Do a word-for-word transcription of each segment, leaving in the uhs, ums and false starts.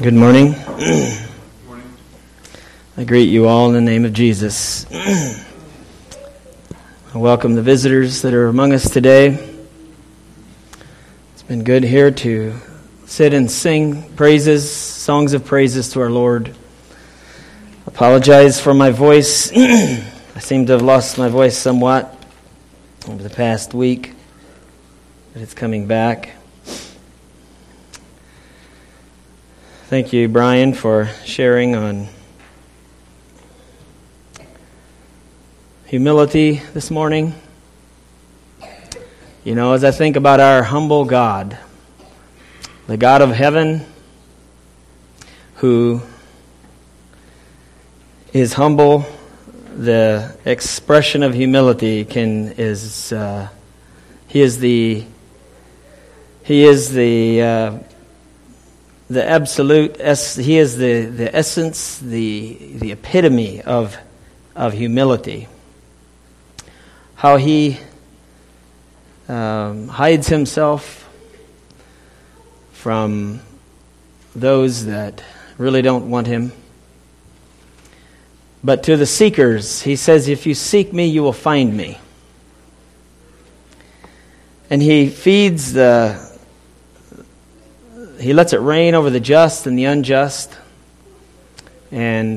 Good morning. Good morning. I greet you all in the name of Jesus. I welcome the visitors that are among us today. It's been good here to sit and sing praises, songs of praises to our Lord. Apologize for my voice. I seem to have lost my voice somewhat over the past week, but it's coming back. Thank you, Brian, for sharing on humility this morning. You know, as I think about our humble God, the God of heaven, who is humble, the expression of humility can is uh, he is the he is the uh, the absolute es- he is the, the essence, the the epitome of of humility. How he um, hides himself from those that really don't want him. But to the seekers, he says, if you seek me, you will find me. And he feeds the, he lets it rain over the just and the unjust. And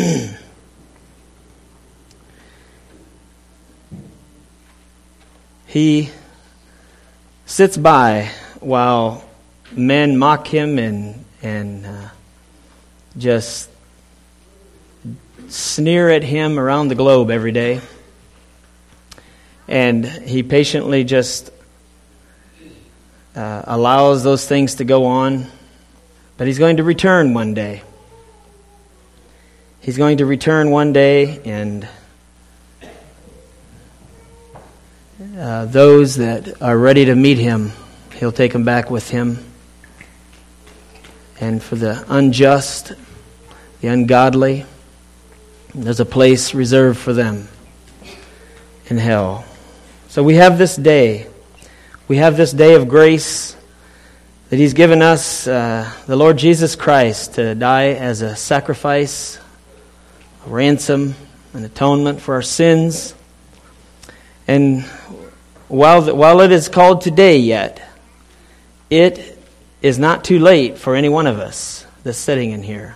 he sits by while men mock him and, and uh, just sneer at him around the globe every day. And he patiently just uh, allows those things to go on. But he's going to return one day. He's going to return one day, and uh, those that are ready to meet him, he'll take them back with him. And for the unjust, the ungodly, there's a place reserved for them in hell. So we have this day. We have this day of grace that he's given us, uh, the Lord Jesus Christ, to die as a sacrifice, a ransom, an atonement for our sins. And while the, while it is called today yet, it is not too late for any one of us that's sitting in here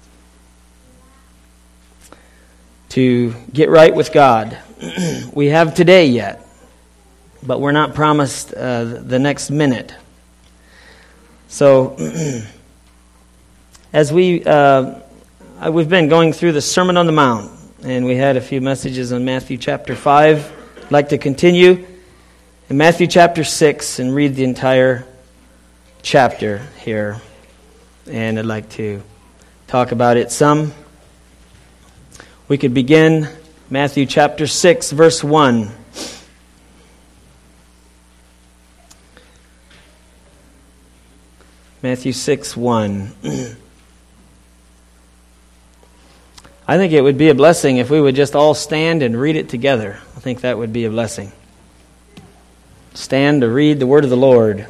to get right with God. We have today yet, but we're not promised uh, the next minute. So, as we uh, we've been going through the Sermon on the Mount, and we had a few messages on Matthew chapter five. I'd like to continue in Matthew chapter six and read the entire chapter here, and I'd like to talk about it some. We could begin Matthew chapter six, verse one. Matthew six, one. I think it would be a blessing if we would just all stand and read it together. I think that would be a blessing. Stand to read the word of the Lord.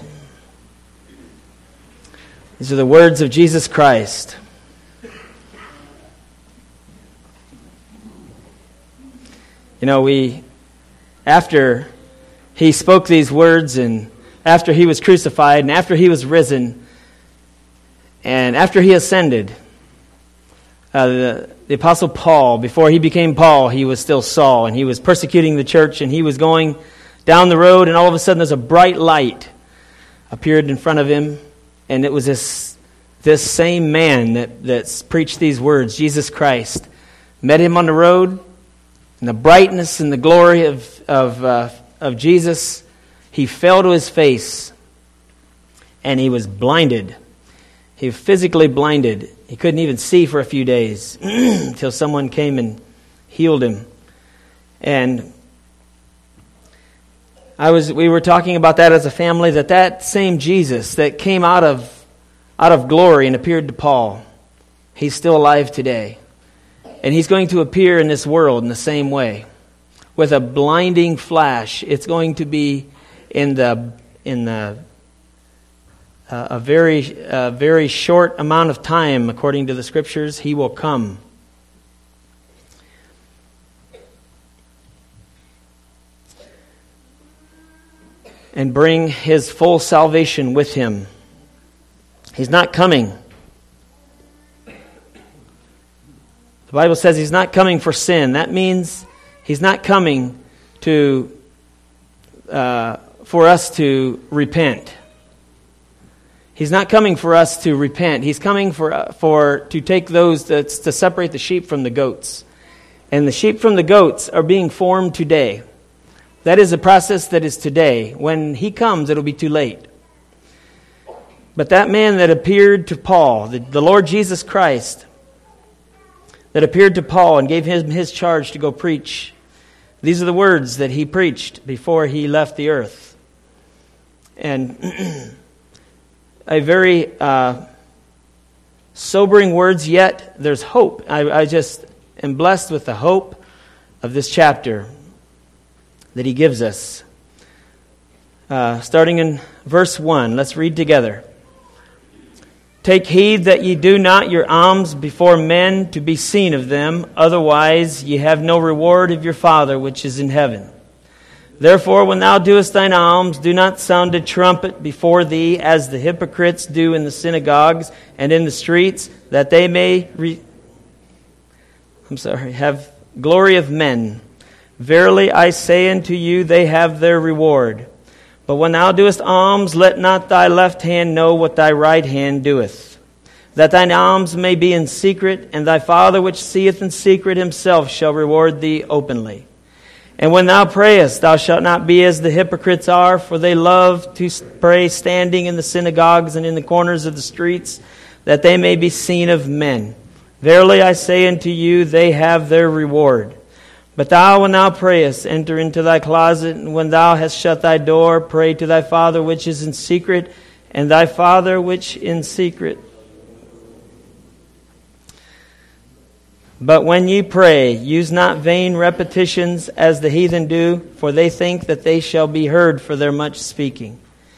These are the words of Jesus Christ. You know, we, after he spoke these words, and after he was crucified, and after he was risen, and after he ascended, uh, the, the Apostle Paul, before he became Paul, he was still Saul, and he was persecuting the church, and he was going down the road, and all of a sudden there's a bright light appeared in front of him, and it was this this same man that that's preached these words, Jesus Christ, met him on the road. And the brightness and the glory of of uh, of Jesus, he fell to his face, and he was blinded. He was physically blinded. He couldn't even see for a few days until someone came and healed him. And I was we were talking about that as a family, that that same Jesus that came out of out of glory and appeared to Paul, he's still alive today. And he's going to appear in this world in the same way. With a blinding flash. It's going to be in the in the uh, a very, uh, very short amount of time, according to the Scriptures, He will come. And bring His full salvation with Him. He's not coming. The Bible says He's not coming for sin. That means He's not coming to uh, for us to repent. He's not coming for us to repent. He's coming for uh, for to take those that's to separate the sheep from the goats. And the sheep from the goats are being formed today. That is a process that is today. When He comes, it'll be too late. But that man that appeared to Paul, the, the Lord Jesus Christ, that appeared to Paul and gave him his charge to go preach, these are the words that he preached before he left the earth. And a very uh, sobering words, yet there's hope. I, I just am blessed with the hope of this chapter that he gives us. Uh, starting in verse one, let's read together. Take heed that ye do not your alms before men to be seen of them, otherwise ye have no reward of your Father which is in heaven. Therefore, when thou doest thine alms, do not sound a trumpet before thee, as the hypocrites do in the synagogues and in the streets, that they may re- I'm sorry, have glory of men. Verily I say unto you, they have their reward. But when thou doest alms, let not thy left hand know what thy right hand doeth, that thine alms may be in secret, and thy Father which seeth in secret Himself shall reward thee openly. And when thou prayest, thou shalt not be as the hypocrites are, for they love to pray standing in the synagogues and in the corners of the streets, that they may be seen of men. Verily I say unto you, they have their reward. But thou, when thou prayest, enter into thy closet, and when thou hast shut thy door, pray to thy Father which is in secret, and thy Father which in secret. But when ye pray, use not vain repetitions as the heathen do, for they think that they shall be heard for their much speaking.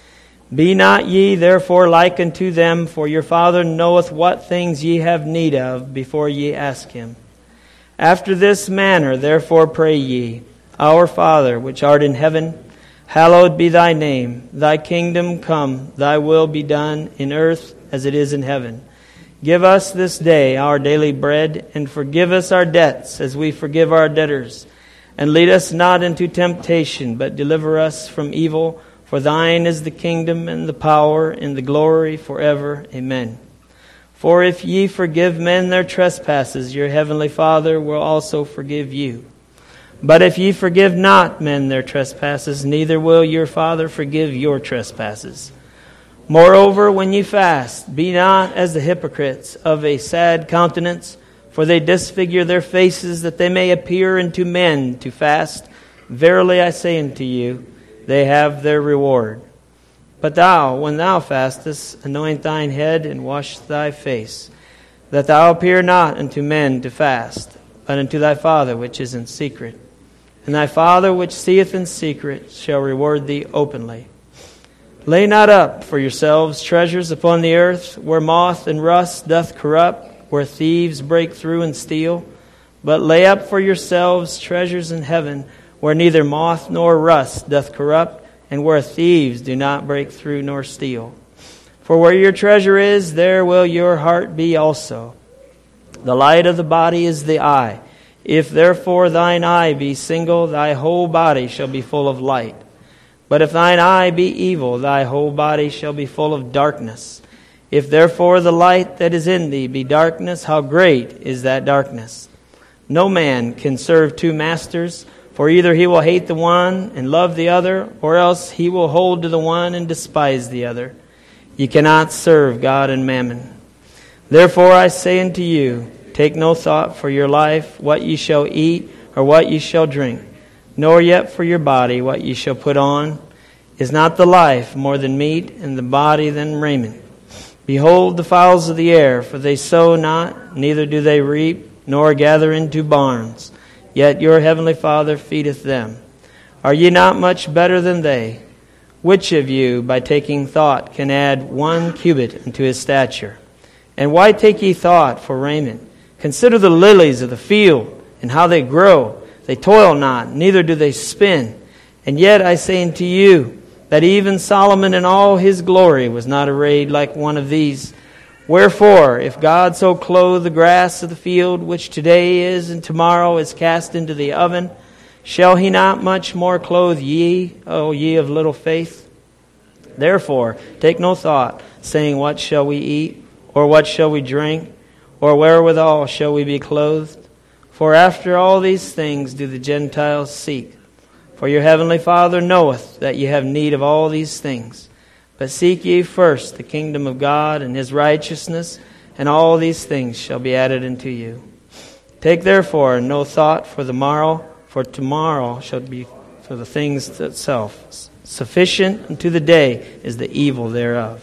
Be not ye therefore like unto them, for your Father knoweth what things ye have need of before ye ask Him. After this manner, therefore, pray ye, Our Father, which art in heaven, hallowed be thy name. Thy kingdom come, thy will be done in earth as it is in heaven. Give us this day our daily bread, and forgive us our debts as we forgive our debtors. And lead us not into temptation, but deliver us from evil. For thine is the kingdom and the power and the glory forever. Amen. For if ye forgive men their trespasses, your heavenly Father will also forgive you. But if ye forgive not men their trespasses, neither will your Father forgive your trespasses. Moreover, when ye fast, be not as the hypocrites of a sad countenance, for they disfigure their faces, that they may appear unto men to fast. Verily I say unto you, they have their reward. But thou, when thou fastest, anoint thine head and wash thy face, that thou appear not unto men to fast, but unto thy Father which is in secret. And thy Father which seeth in secret shall reward thee openly. Lay not up for yourselves treasures upon the earth, where moth and rust doth corrupt, where thieves break through and steal. But lay up for yourselves treasures in heaven, where neither moth nor rust doth corrupt, and where thieves do not break through nor steal. For where your treasure is, there will your heart be also. The light of the body is the eye. If therefore thine eye be single, thy whole body shall be full of light. But if thine eye be evil, thy whole body shall be full of darkness. If therefore the light that is in thee be darkness, how great is that darkness? No man can serve two masters, for either he will hate the one and love the other, or else he will hold to the one and despise the other. You cannot serve God and mammon. Therefore I say unto you, take no thought for your life, what ye shall eat, or what ye shall drink, nor yet for your body, what ye shall put on. Is not the life more than meat, and the body than raiment? Behold the fowls of the air, for they sow not, neither do they reap, nor gather into barns. Yet your heavenly Father feedeth them. Are ye not much better than they? which of you, by taking thought, can add one cubit unto his stature? And why take ye thought for raiment? Consider the lilies of the field, and how they grow. They toil not, neither do they spin. And yet I say unto you, that even Solomon in all his glory was not arrayed like one of these. Wherefore, if God so clothe the grass of the field, which today is and tomorrow is cast into the oven, shall he not much more clothe ye, O ye of little faith? Therefore, take no thought, saying, what shall we eat? Or what shall we drink? Or wherewithal shall we be clothed? For after all these things do the Gentiles seek. For your heavenly Father knoweth that ye have need of all these things. But seek ye first the kingdom of God and his righteousness, and all these things shall be added unto you. Take therefore no thought for the morrow, for tomorrow shall be for the things itself. Sufficient unto the day is the evil thereof.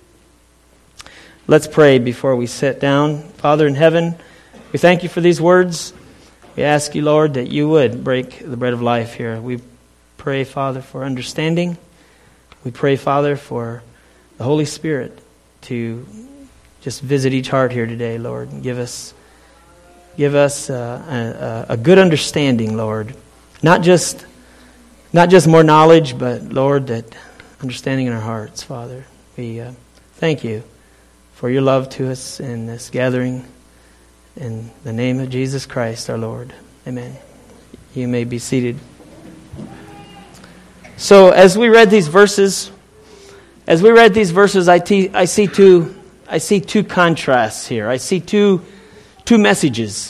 Let's pray before we sit down. Father in heaven, we thank you for these words. We ask you, Lord, that you would break the bread of life here. We pray, Father, for understanding. We pray, Father, for the Holy Spirit to just visit each heart here today, Lord, and give us give us uh, a, a good understanding, Lord. Not just not just more knowledge, but, Lord, that understanding in our hearts, Father. We uh, thank you for your love to us in this gathering. In the name of Jesus Christ, our Lord. Amen. You may be seated. So, as we read these verses, as we read these verses, I, te- I see two, I see two contrasts here. I see two, two messages.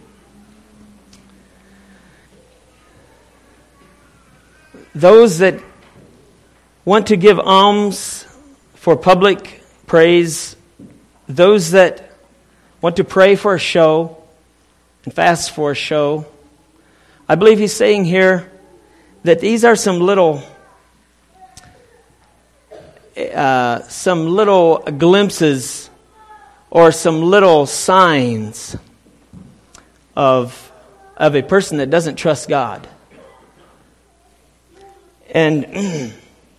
Those that want to give alms for public praise, those that want to pray for a show and fast for a show. I believe he's saying here that these are some little uh, some little glimpses or some little signs of of a person that doesn't trust God. And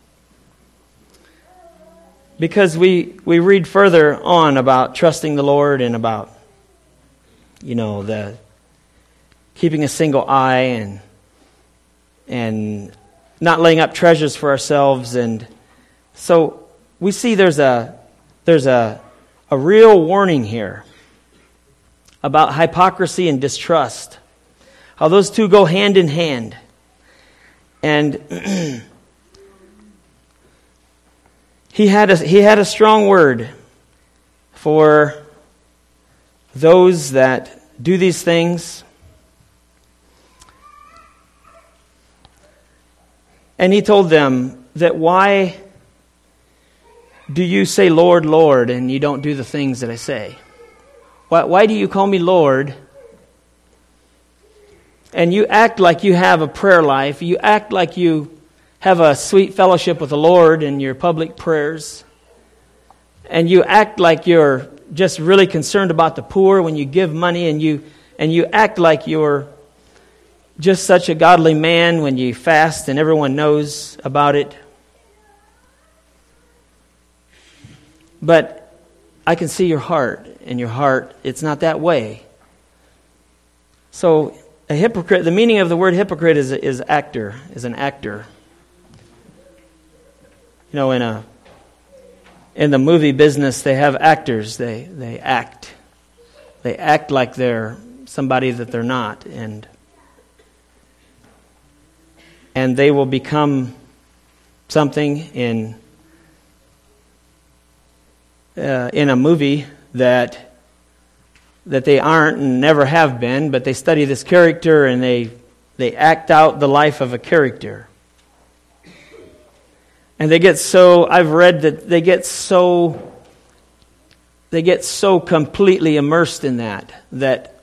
because we, we read further on about trusting the Lord and about, you know, the keeping a single eye and and not laying up treasures for ourselves, and so we see there's a there's a a real warning here about hypocrisy and distrust, how those two go hand in hand, and he had a he had a strong word for those that do these things. And he told them that, why do you say, Lord, Lord, and you don't do the things that I say? Why, why do you call me Lord? And you act like you have a prayer life. You act like you have a sweet fellowship with the Lord in your public prayers. And you act like you're just really concerned about the poor when you give money, and you and you act like you're just such a godly man when you fast and everyone knows about it. But I can see your heart, and your heart, it's not that way. So a hypocrite, the meaning of the word hypocrite is is actor, is an actor. You know, in a in the movie business, they have actors. They they act. They act like they're somebody that they're not, and and they will become something in uh, in a movie that that they aren't and never have been, but they study this character and they they act out the life of a character. And they get so, I've read that they get so, they get so completely immersed in that, that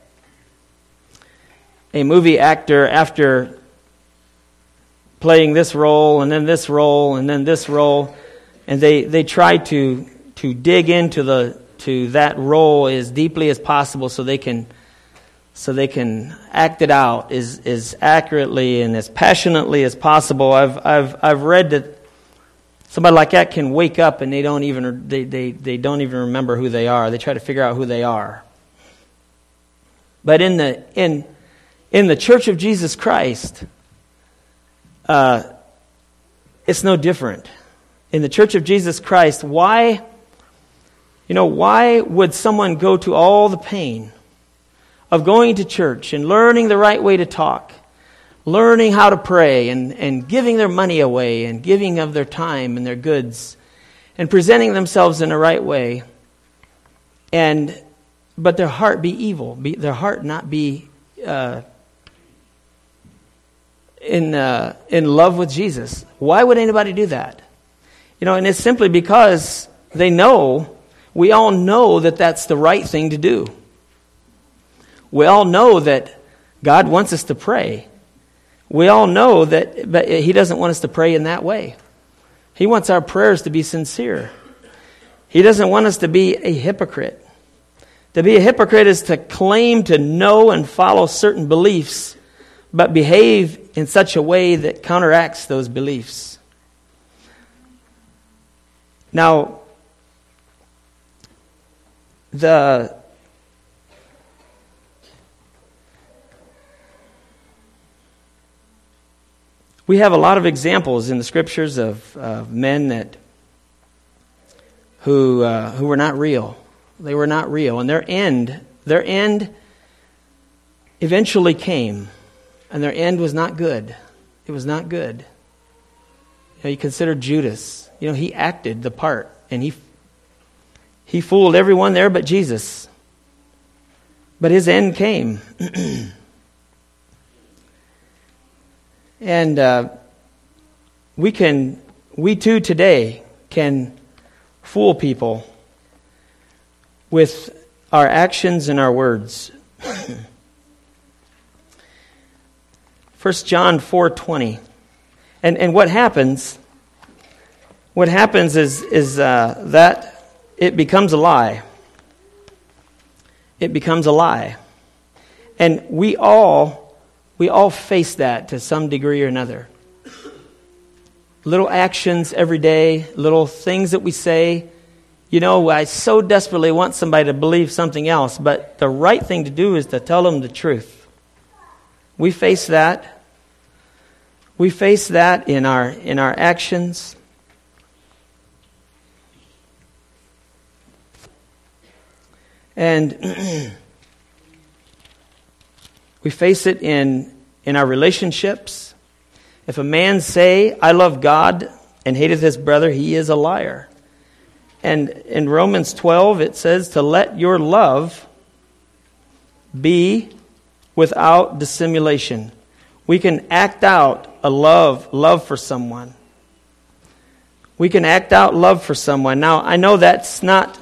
a movie actor, after playing this role and then this role and then this role, and they, they try to to dig into the to that role as deeply as possible so they can so they can act it out as, as accurately and as passionately as possible. I've I've I've read that Somebody like that can wake up and they don't even they, they, they don't even remember who they are. They try to figure out who they are. But in the in in the Church of Jesus Christ, uh, it's no different. In the Church of Jesus Christ, why, you know, why would someone go to all the pain of going to church and learning the right way to talk, learning how to pray, and, and giving their money away and giving of their time and their goods and presenting themselves in the right way, and but their heart be evil, be, their heart not be uh, in uh, in love with Jesus? Why would anybody do that? You know, and it's simply because they know, we all know that that's the right thing to do. We all know that God wants us to pray. We all know that, but He doesn't want us to pray in that way. He wants our prayers to be sincere. He doesn't want us to be a hypocrite. To be a hypocrite is to claim to know and follow certain beliefs, but behave in such a way that counteracts those beliefs. Now, the we have a lot of examples in the Scriptures of, of men that who uh, who were not real. They were not real, and their end, their end eventually came, and their end was not good. It was not good. You know, you consider Judas. You know, he acted the part, and he he fooled everyone there but Jesus. But his end came. And uh, we can, we too today can fool people with our actions and our words. First John four twenty, and and what happens? What happens is is uh, that it becomes a lie. It becomes a lie, and we all we all face that to some degree or another. Little actions every day, little things that we say. You know, I so desperately want somebody to believe something else, but the right thing to do is to tell them the truth. We face that. We face that in our in our actions. And we face it in in our relationships. If a man say, I love God, and hateth his brother, he is a liar. And in Romans twelve, it says to let your love be without dissimulation. We can act out a love, love for someone. We can act out love for someone. Now, I know that's not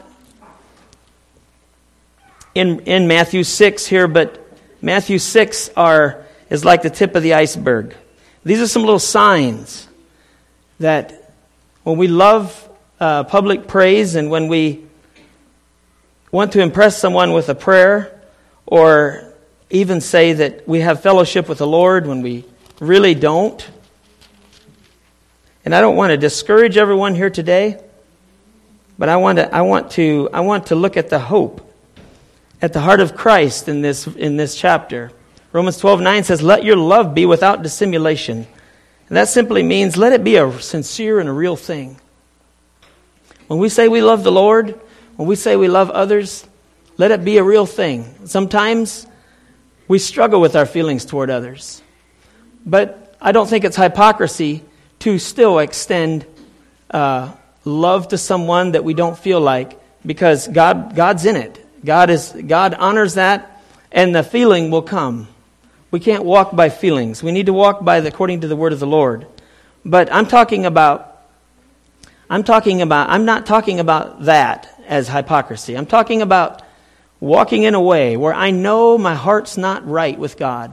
in in Matthew six here, but Matthew six are is like the tip of the iceberg. These are some little signs that when we love Uh, public praise, and when we want to impress someone with a prayer, or even say that we have fellowship with the Lord when we really don't. And I don't want to discourage everyone here today, but I want to I want to I want to look at the hope at the heart of Christ in this in this chapter. Romans twelve nine says, "Let your love be without dissimulation." And that simply means let it be a sincere and a real thing. When we say we love the Lord, when we say we love others, let it be a real thing. Sometimes we struggle with our feelings toward others. But I don't think it's hypocrisy to still extend uh, love to someone that we don't feel like, because God God's in it. God is God honors that, and the feeling will come. We can't walk by feelings. We need to walk by the, according to the word of the Lord. But I'm talking about I'm talking about, I'm not talking about that as hypocrisy. I'm talking about walking in a way where I know my heart's not right with God.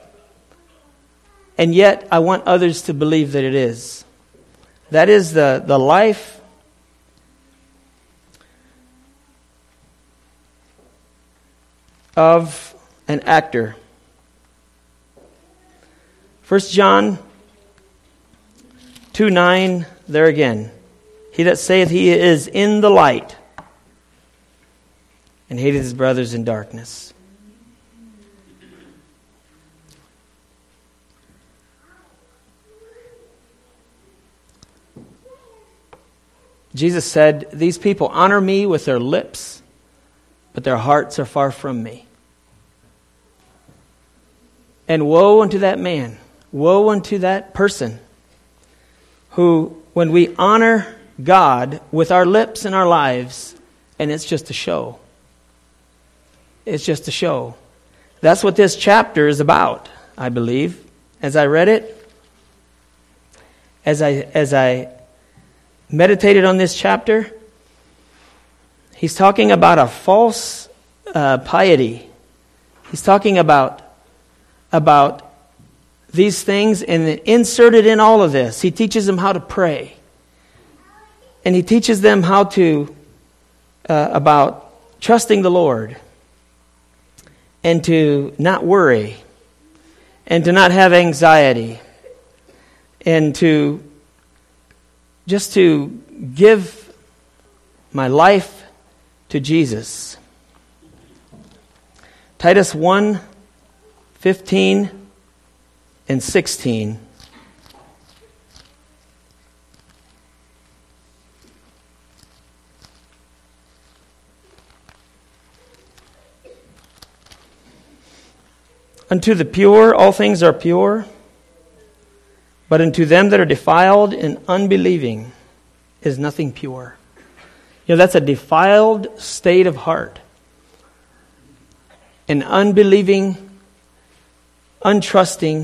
And yet I want others to believe that it is. That is the, the life of an actor. First John two nine, there again. He that saith he is in the light, and hateth his brothers in darkness. Jesus said, these people honor me with their lips, but their hearts are far from me. And woe unto that man, woe unto that person who, when we honor God with our lips and our lives, and it's just a show. It's just a show. That's what this chapter is about, I believe. As I read it, as I as I meditated on this chapter, he's talking about a false uh, piety. He's talking about about these things, and inserted in all of this, he teaches them how to pray. And he teaches them how to, uh, about trusting the Lord, and to not worry, and to not have anxiety, and to just to give my life to Jesus. Titus one, fifteen and sixteen. Unto the pure all things are pure, but unto them that are defiled and unbelieving is nothing pure. You know, that's a defiled state of heart. An unbelieving, untrusting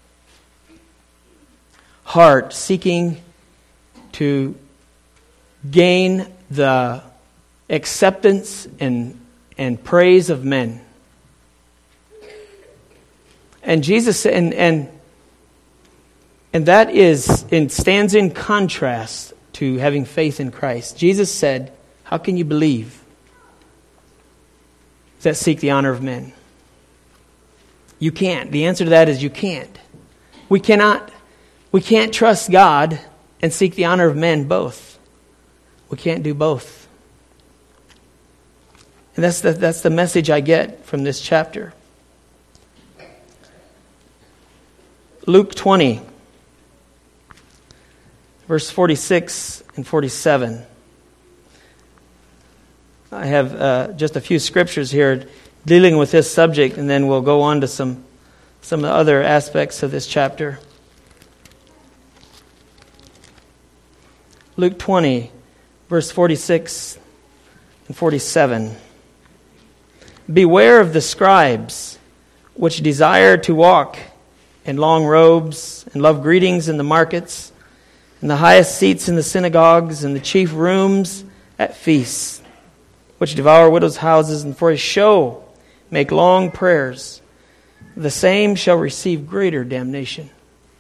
heart seeking to gain the acceptance and, and praise of men. And Jesus and and and that is and stands in contrast to having faith in Christ. Jesus said, "How can you believe that seek the honor of men?" You can't. The answer to that is you can't. We cannot. We can't trust God and seek the honor of men both. We can't do both. And that's the, that's the message I get from this chapter. Luke twenty, verse forty-six and forty-seven. I have uh, just a few scriptures here dealing with this subject, and then we'll go on to some, some of the other aspects of this chapter. Luke twenty, verse forty-six and forty-seven. Beware of the scribes, which desire to walk in long robes, and love greetings in the markets, and the highest seats in the synagogues, and the chief rooms at feasts, which devour widows' houses, and for a show make long prayers. The same shall receive greater damnation.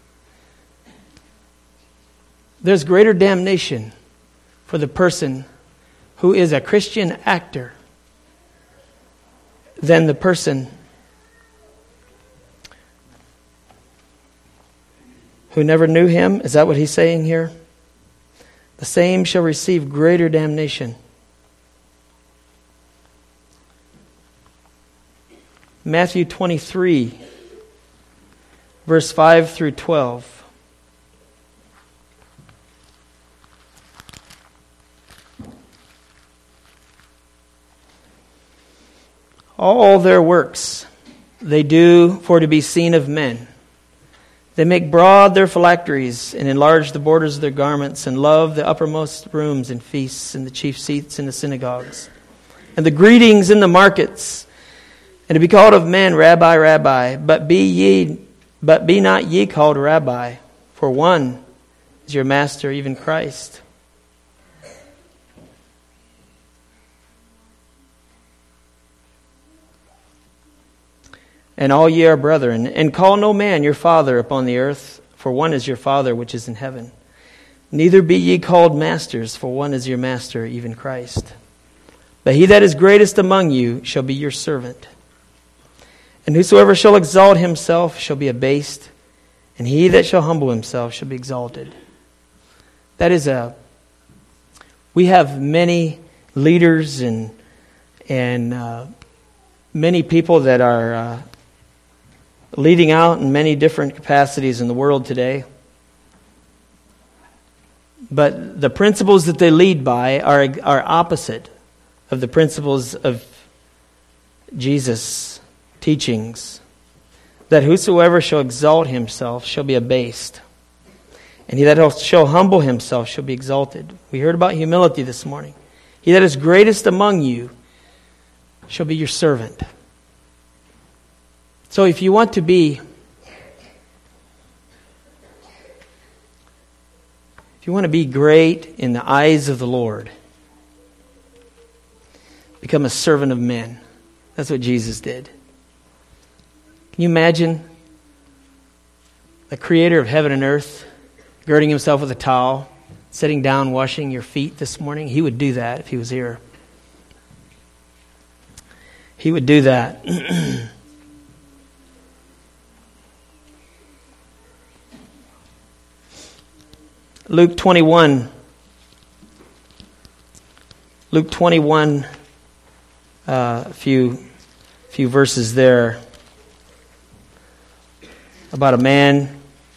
There's greater damnation for the person who is a Christian actor than the person who never knew him. Is that what he's saying here? The same shall receive greater damnation. Matthew twenty-three, verse five through twelve. All their works they do for to be seen of men. They make broad their phylacteries and enlarge the borders of their garments and love the uppermost rooms and feasts and the chief seats in the synagogues and the greetings in the markets, and to be called of men, Rabbi, Rabbi. But be ye, but be not ye called Rabbi, for one is your master, even Christ. And all ye are brethren, and call no man your father upon the earth, for one is your Father which is in heaven. Neither be ye called masters, for one is your master, even Christ. But he that is greatest among you shall be your servant. And whosoever shall exalt himself shall be abased, and he that shall humble himself shall be exalted. That is a We have many leaders and and uh, many people that are uh, leading out in many different capacities in the world today. But the principles that they lead by are are opposite of the principles of Jesus' teachings. That whosoever shall exalt himself shall be abased, and he that shall humble himself shall be exalted. We heard about humility this morning. He that is greatest among you shall be your servant. So if you want to be if you want to be great in the eyes of the Lord, become a servant of men. That's what Jesus did. Can you imagine the creator of heaven and earth girding himself with a towel, sitting down, washing your feet this morning? He would do that if he was here. He would do that. Luke twenty-one. Luke twenty-one, uh, a few, few verses there about a man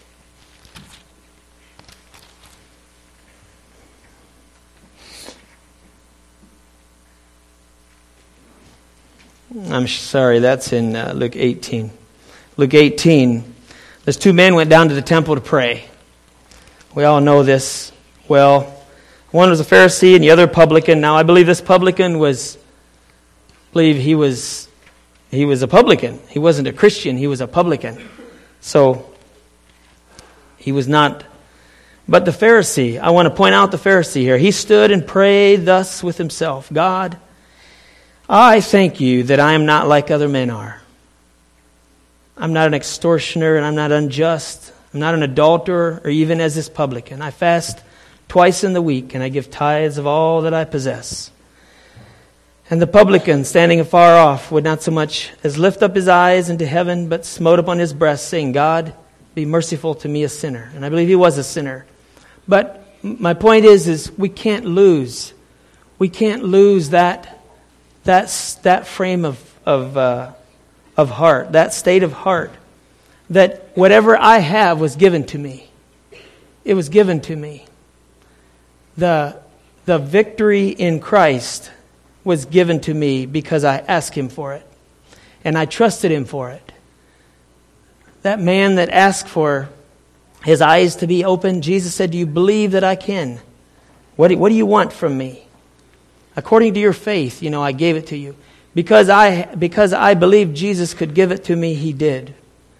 I'm sorry, that's in uh, Luke eighteen. Luke eighteen, there's two men went down to the temple to pray. We all know this well. One was a Pharisee and the other a publican. Now, I believe this publican was, I believe he was, he was a publican. He wasn't a Christian, he was a publican. So, he was not. But the Pharisee, I want to point out the Pharisee here. He stood and prayed thus with himself, God, I thank you that I am not like other men are. I'm not an extortioner and I'm not unjust. I'm not an adulterer or even as this publican. I fast twice in the week and I give tithes of all that I possess. And the publican, standing afar off, would not so much as lift up his eyes into heaven, but smote upon his breast, saying, God, be merciful to me, a sinner. And I believe he was a sinner. But my point is, is we can't lose. We can't lose that that, that frame of of uh, of heart, that state of heart, that whatever I have was given to me. It was given to me. The the victory in Christ was given to me because I asked Him for it. And I trusted Him for it. That man that asked for his eyes to be opened, Jesus said, do you believe that I can? What do, what do you want from me? According to your faith, you know, I gave it to you. Because I because I believed Jesus could give it to me, He did.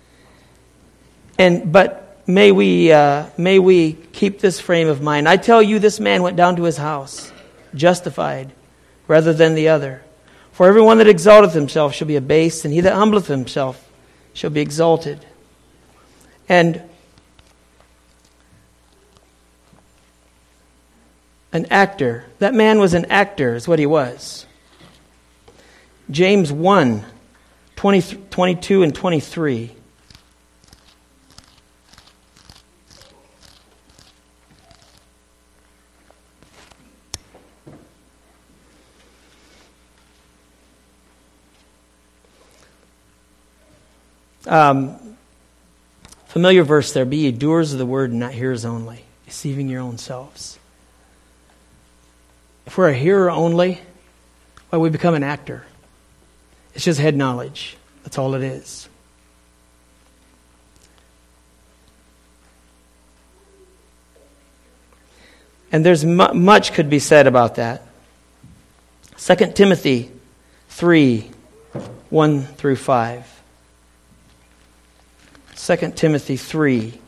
And but may we uh, may we keep this frame of mind. I tell you, this man went down to his house, justified, rather than the other. For everyone that exalteth himself shall be abased, and he that humbleth himself shall be exalted. And an actor, that man was an actor, is what he was. James one, twenty, twenty-two and twenty-three. Um, familiar verse there. Be ye doers of the word and not hearers only, deceiving your own selves. If we're a hearer only, well, we become an actor. It's just head knowledge. That's all it is. And there's mu- much could be said about that. Second Timothy three, one through five. Second Timothy three,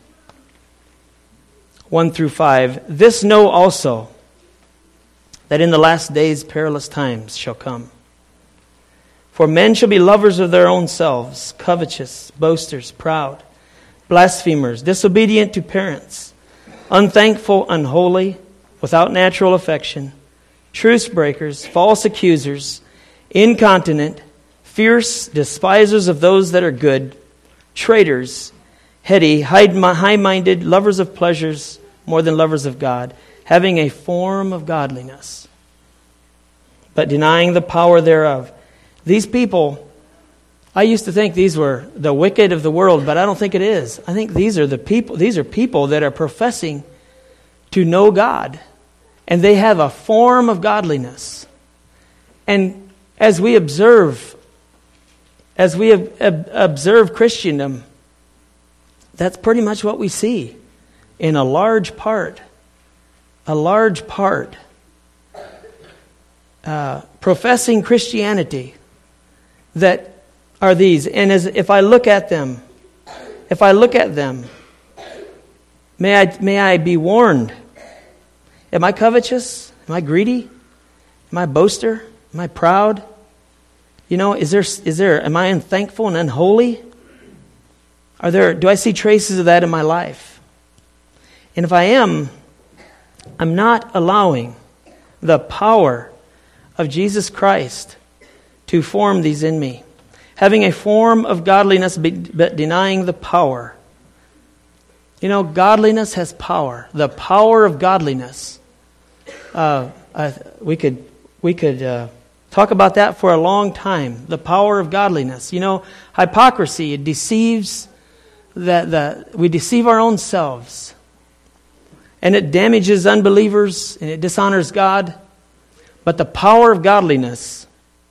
one through five. This know also, that in the last days perilous times shall come. For men shall be lovers of their own selves, covetous, boasters, proud, blasphemers, disobedient to parents, unthankful, unholy, without natural affection, truce breakers, false accusers, incontinent, fierce, despisers of those that are good, traitors, heady, high-minded, lovers of pleasures more than lovers of God, having a form of godliness, but denying the power thereof. These people, I used to think these were the wicked of the world, but I don't think it is. I think these are the people, these are people that are professing to know God, and they have a form of godliness. And as we observe, as we observe Christendom, that's pretty much what we see in a large part. A large part. Uh, professing Christianity that are these. And as if I look at them, if I look at them, may I may I be warned. Am I covetous? Am I greedy? Am I a boaster? Am I proud? You know, is there is there am I unthankful and unholy? Are there do I see traces of that in my life? And if I am, I'm not allowing the power of Jesus Christ to form these in me. Having a form of godliness but denying the power. You know, godliness has power. The power of godliness. Uh, uh, we could we could uh, talk about that for a long time. The power of godliness. You know, hypocrisy, it deceives that the we deceive our own selves, and it damages unbelievers and it dishonors God. But the power of godliness,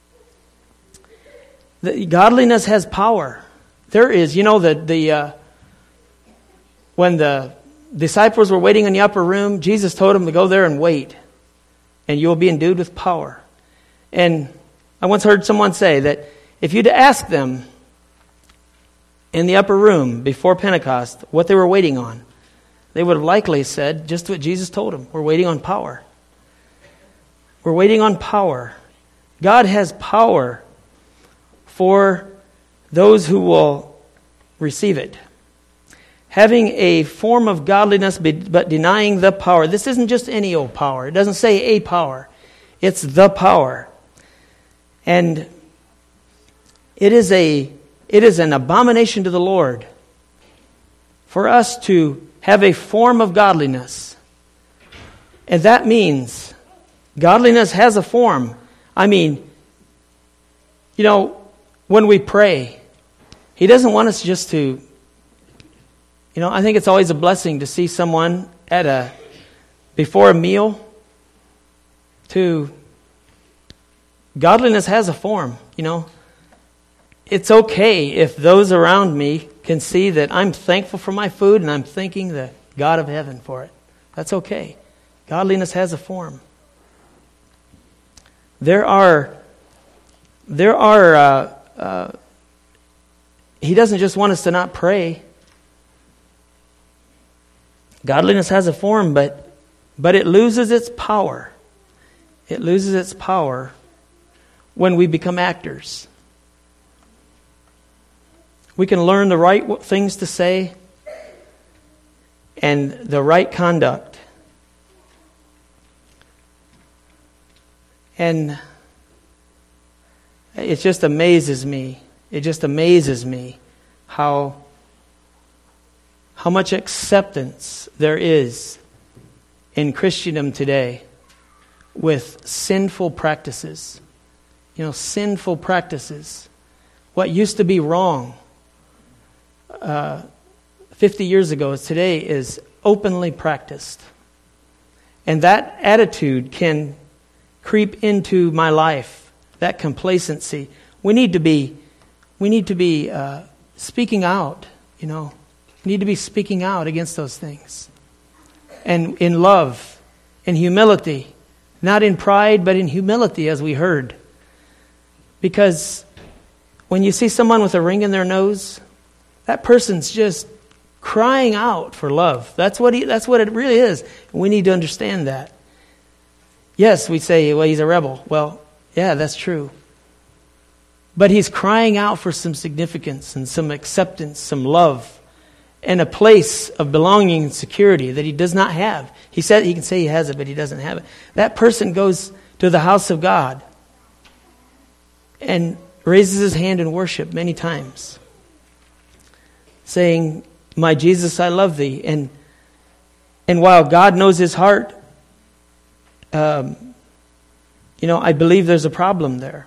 the, godliness has power. There is, you know, the the uh, when the disciples were waiting in the upper room, Jesus told them to go there and wait, and you will be endued with power. And I once heard someone say that if you'd ask them in the upper room before Pentecost what they were waiting on, they would have likely said just what Jesus told them. We're waiting on power. We're waiting on power. God has power for those who will receive it. Having a form of godliness but denying the power. This isn't just any old power. It doesn't say a power. It's the power. And it is a it is an abomination to the Lord for us to have a form of godliness. And that means godliness has a form. I mean, you know, when we pray, He doesn't want us just to, you know, I think it's always a blessing to see someone at a, before a meal, to, godliness has a form, you know. It's okay if those around me can see that I'm thankful for my food and I'm thanking the God of heaven for it. That's okay. Godliness has a form. There are, there are, uh, uh, He doesn't just want us to not pray. Godliness has a form, but, but it loses its power. It loses its power when we become actors. We can learn the right things to say and the right conduct. And it just amazes me. It just amazes me how, how much acceptance there is in Christendom today with sinful practices. You know, sinful practices. What used to be wrong uh, fifty years ago today is openly practiced. And that attitude can creep into my life, that complacency. We need to be, we need to be uh, speaking out, you know. We need to be speaking out against those things. And in love, in humility, not in pride, but in humility, as we heard. Because when you see someone with a ring in their nose, that person's just crying out for love. That's what he, that's what it really is. We need to understand that. Yes, we say, well, he's a rebel. Well, yeah, that's true. But he's crying out for some significance and some acceptance, some love, and a place of belonging and security that he does not have. He said he can say he has it, but he doesn't have it. That person goes to the house of God and raises his hand in worship many times, saying, "My Jesus, I love thee." And and while God knows his heart, um, you know, I believe there's a problem there.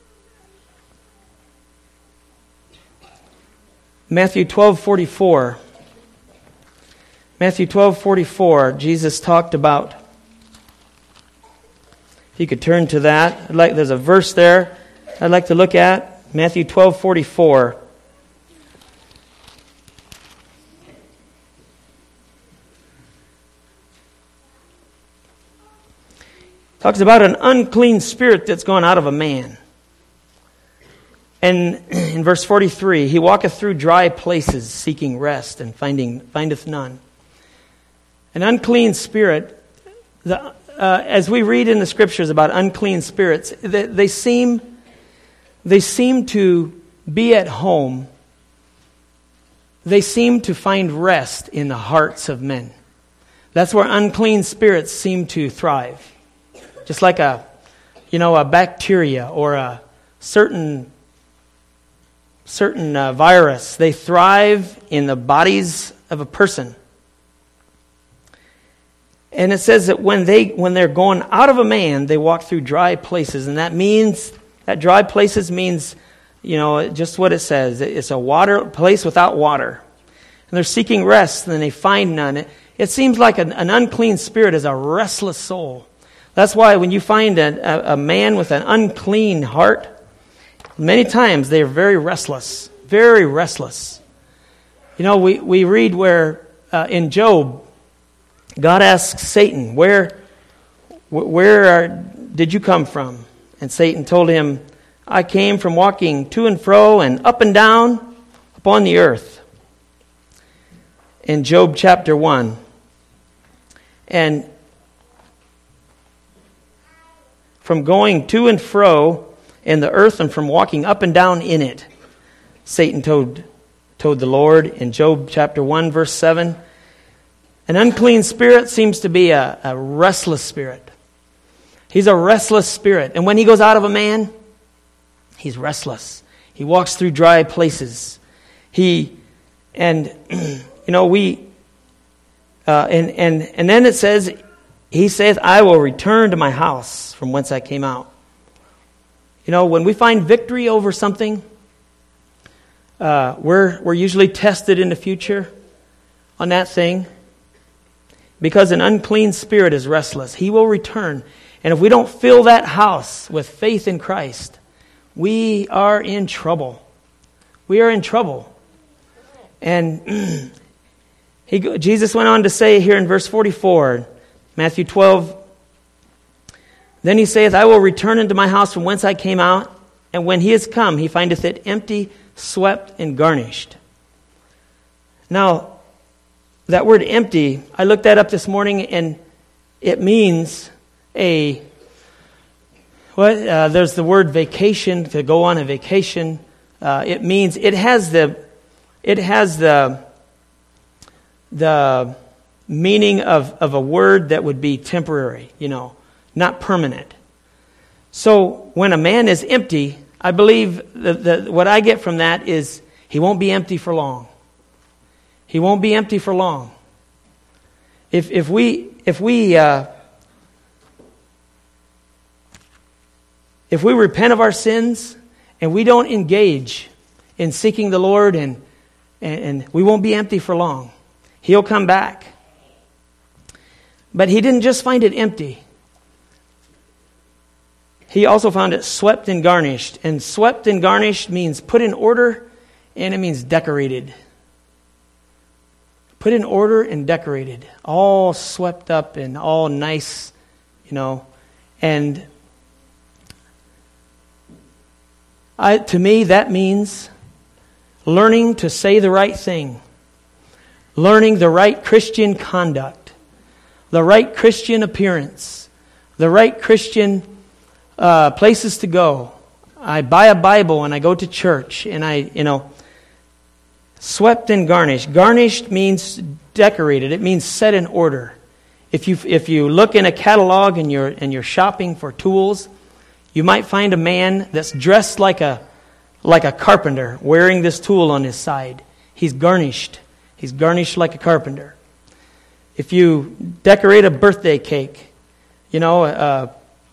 Matthew twelve forty-four. Matthew twelve forty-four, Jesus talked about, if you could turn to that, I'd like, there's a verse there I'd like to look at. Matthew twelve forty-four. Talks about an unclean spirit that's gone out of a man. And in verse forty-three, he walketh through dry places, seeking rest, and finding findeth none. An unclean spirit, the, uh, as we read in the scriptures about unclean spirits, they, they seem they seem to be at home. They seem to find rest in the hearts of men. That's where unclean spirits seem to thrive. Just like a, you know, a bacteria or a certain certain uh, virus, they thrive in the bodies of a person. And it says that when they when they're going out of a man, they walk through dry places, and that means that dry places means, you know, just what it says. It's a water place without water, and they're seeking rest, and they find none. It, it seems like an, an unclean spirit is a restless soul. That's why when you find a, a, a man with an unclean heart, many times they are very restless, very restless. You know, we we read where uh, in Job, God asks Satan, where where are, did you come from? And Satan told him, I came from walking to and fro and up and down upon the earth. In Job chapter one. And from going to and fro in the earth and from walking up and down in it, Satan told, told the Lord in Job chapter one, verse seven, an unclean spirit seems to be a, a restless spirit. He's a restless spirit. And when he goes out of a man, he's restless. He walks through dry places. He, and, you know, we, uh, and, and, and then it says, he saith, I will return to my house from whence I came out. You know, when we find victory over something, uh, we're, we're usually tested in the future on that thing. Because an unclean spirit is restless. He will return. And if we don't fill that house with faith in Christ, we are in trouble. We are in trouble. And he, Jesus went on to say here in verse forty-four, Matthew twelve, then he saith, I will return into my house from whence I came out, and when he is come, he findeth it empty, swept, and garnished. Now, that word empty, I looked that up this morning, and it means a, what? Uh, there's the word vacation, to go on a vacation. Uh, it means, it has the, it has the, the meaning of, of a word that would be temporary, you know, not permanent. So when a man is empty, I believe the, the, what I get from that is he won't be empty for long. He won't be empty for long. If if we if we uh, if we repent of our sins and we don't engage in seeking the Lord, and, and and we won't be empty for long. He'll come back. But he didn't just find it empty. He also found it swept and garnished. And swept and garnished means put in order, and it means decorated. Put in order and decorated. All swept up and all nice, you know. And I, to me, that means learning to say the right thing. Learning the right Christian conduct. The right Christian appearance. The right Christian uh, places to go. I buy a Bible and I go to church and I, you know, swept and garnished. Garnished means decorated. It means set in order. If you if you look in a catalog and you're and you're shopping for tools, you might find a man that's dressed like a like a carpenter, wearing this tool on his side. He's garnished. He's garnished like a carpenter. If you decorate a birthday cake, You know, uh,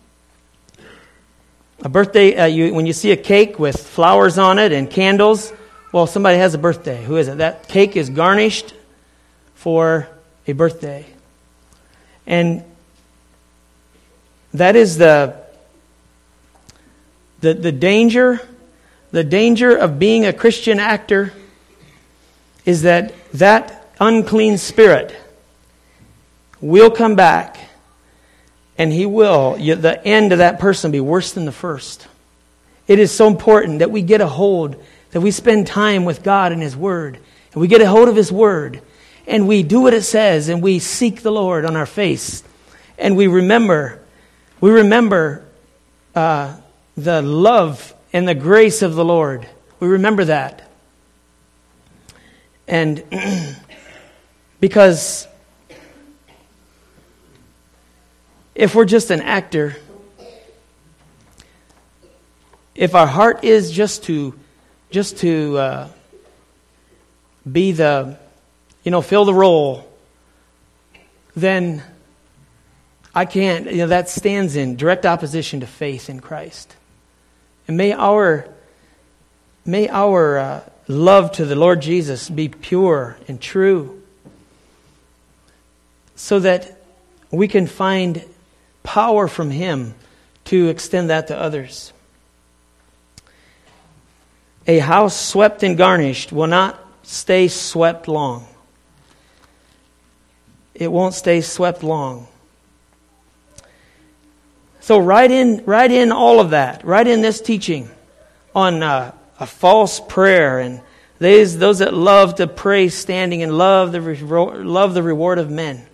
a birthday, uh, you, when you see a cake with flowers on it and candles, well, somebody has a birthday. Who is it? That cake is garnished for a birthday. And that is the, the, the danger, the danger of being a Christian actor is that that unclean spirit will come back, and he will, you, the end of that person be worse than the first. It is so important that we get a hold, that we spend time with God and His Word, and we get a hold of His Word, and we do what it says, and we seek the Lord on our face, and we remember, we remember uh, the love and the grace of the Lord. We remember that. And because if we're just an actor, if our heart is just to just to uh, be the, you know, fill the role, then I can't, you know, that stands in direct opposition to faith in Christ. And may our may our uh, love to the Lord Jesus be pure and true, so that we can find power from Him to extend that to others. A house swept and garnished will not stay swept long. It won't stay swept long. So write in, write in all of that. Write in this teaching on uh, a false prayer, and those those that love to pray standing and love the love the reward of men.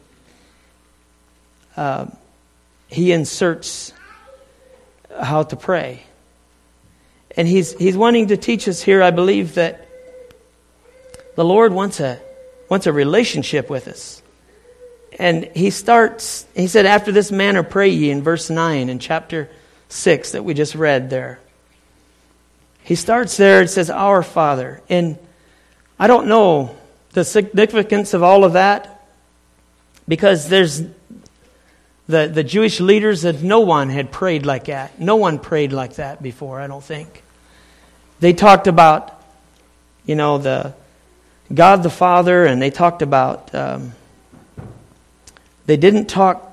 Uh, he inserts how to pray, and he's he's wanting to teach us here. I believe that the Lord wants a wants a relationship with us. And he starts, he said, after this manner pray ye, in verse nine in chapter six that we just read there. He starts there, it says, Our Father. And I don't know the significance of all of that, because there's the, the Jewish leaders, that no one had prayed like that. No one prayed like that before, I don't think. They talked about, you know, the God the Father, and they talked about... Um, They didn't talk